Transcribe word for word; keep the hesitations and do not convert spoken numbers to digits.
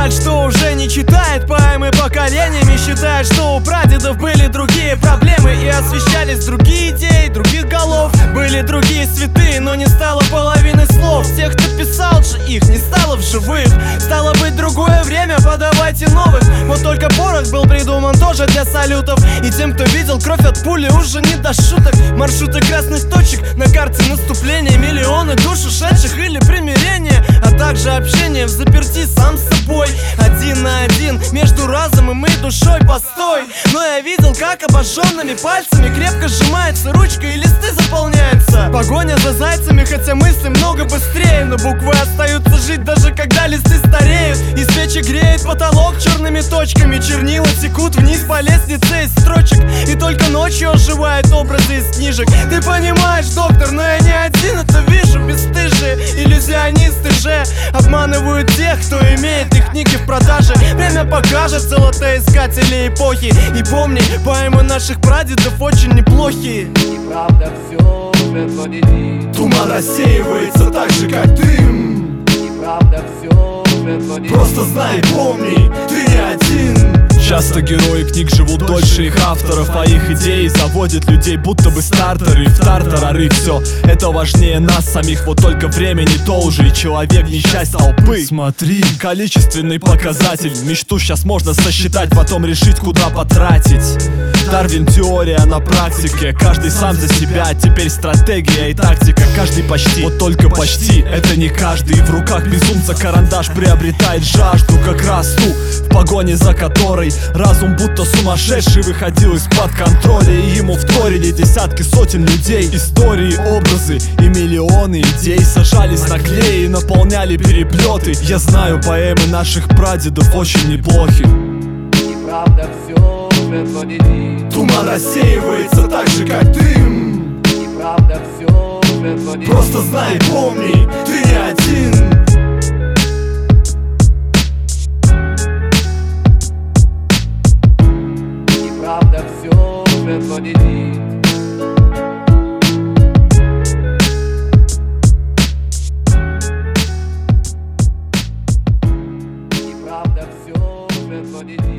Жаль, что уже не читает поэмы поколениями, считает, что у прадедов были другие проблемы и освещались другие идеи, других голов. Были другие святые, но не стало половины слов. Тех, кто писал же их, не стало в живых. Стало быть другое время, подавайте новых. Вот только порох был придуман тоже для салютов. И тем, кто видел кровь от пули, уже не до шуток. Маршруты красных точек на карте наступления, миллионы душ ушедших или примирение, а также общение в заперти сам с собой, один на один между разумом и душой. Постой, но я видел, как обожженными пальцами крепко сжимается ручка и листы заполняются. Погоня за зайцами, хотя мысли много быстрее, но буквы остаются жить даже когда листы стареют. И свечи греет потолок черными точками, чернила текут вниз по лестнице из строчек. И только ночью оживают образы из книжек. Ты понимаешь, доктор, но я не один это вижу. Бесстыжие иллюзионисты же обманывают тех, кто имеет их книги в продаже. Время покажет золотоискатели эпохи. И помни, поэмы наших прадедов очень неплохие. Неправда все, светло летит. Туман рассеивается так же, как дым. Неправда все, светло летит. Просто знай, помни, ты не один. Часто герои книг живут дольше их авторов, а их идеи заводят людей будто бы стартеры в тартарары. Все это важнее нас самих, вот только времени то уже, и человек не часть толпы. Смотри, количественный показатель. Мечту сейчас можно сосчитать, потом решить, куда потратить. Дарвин теория на практике. Каждый сам за себя, теперь стратегия и тактика. Каждый почти, вот только почти, это не каждый. В руках безумца карандаш приобретает жажду, как раз ту, в погоне за которой разум будто сумасшедший выходил из-под контроля. И ему вторили десятки сотен людей. Истории, образы и миллионы идей сажались на клей и наполняли переплеты. Я знаю, поэмы наших прадедов очень неплохи. Неправда все, светло летит. Туман рассеивается так же, как дым. Неправда все, светло летит. Просто знай, помни, ты не один. Неправда все, светло летит. Неправда все, светло летит.